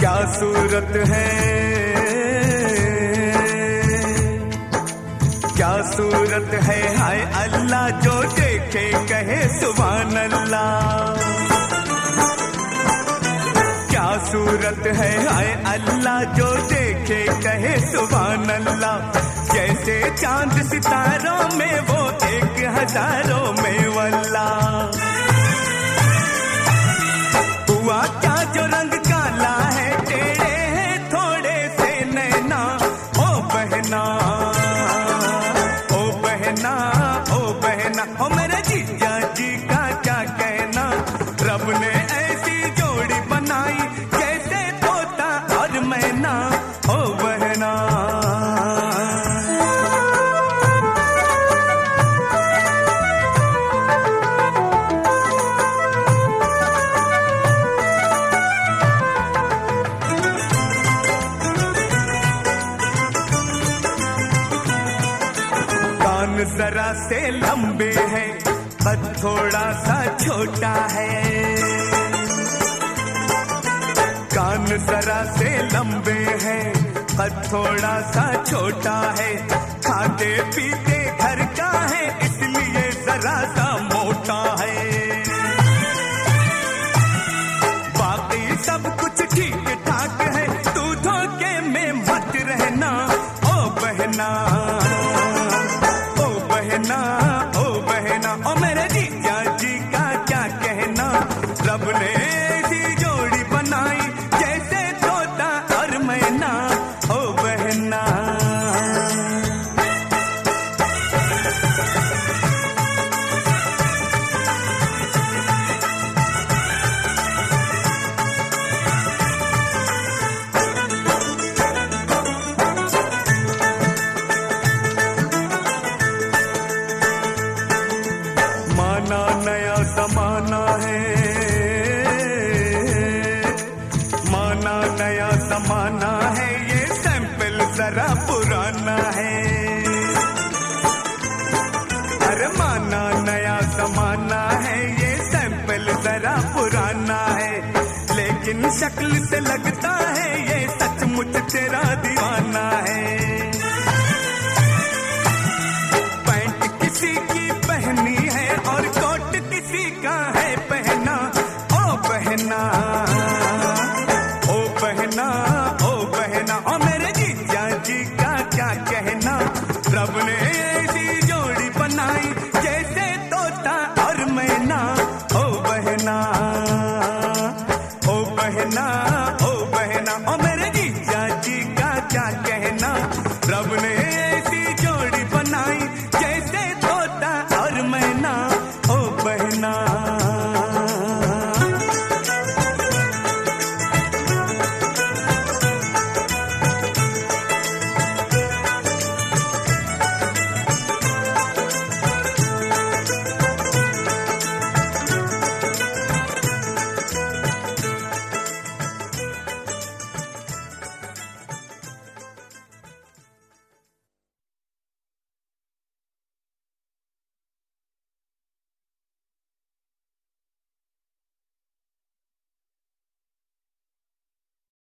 क्या सूरत है, क्या सूरत है, हाय अल्लाह जो देखे कहे सुभान अल्लाह। क्या सूरत है, हाय अल्लाह जो देखे कहे सुभान अल्लाह। जैसे चांद सितारों में वो एक हजारों में वल्ला। हुआ क्या जो रंग काला है, टेढ़े हैं थोड़े से नैना। ओ बहना, ओ बहना, ओ बहना, ओ मेरे जीजा जी का क्या कहना। रब ने ऐसी जोड़ी बनाई जैसे तोता और मैना। ओ बहना, जरा से लंबे हैं पर थोड़ा सा छोटा है। कान जरा से लंबे हैं पर थोड़ा सा छोटा है। खाते पीते घर का है इसलिए जरा सा मोटा है। बाकी सब कुछ ठीक ठाक है, तू धोखे में मत रहना। ओ बहना, ओ बहना, ओ मेरे जीजा जी का क्या कहना। रब ने ऐसी जोड़ी बनाई जैसे तोता और मैना। ओ बहना, नया जमाना है, माना नया जमाना है, ये सैंपल जरा पुराना है। अरे माना नया जमाना है, ये सैंपल जरा पुराना है। लेकिन शक्ल से लगता है ये सचमुच तेरा दीवाना है। पैंट किसी की पहनी है और कोट किसी का है पहना। ओ बहना, ओ बहना, ओ बहना, ओ मेरे जीजा जी का क्या कहना। रब ने ऐसी जोड़ी बनाई जैसे तोता और मैना। ओ बहना, ओ बहना, ओ बहना, ओ मेरे जीजा जी का क्या कहना।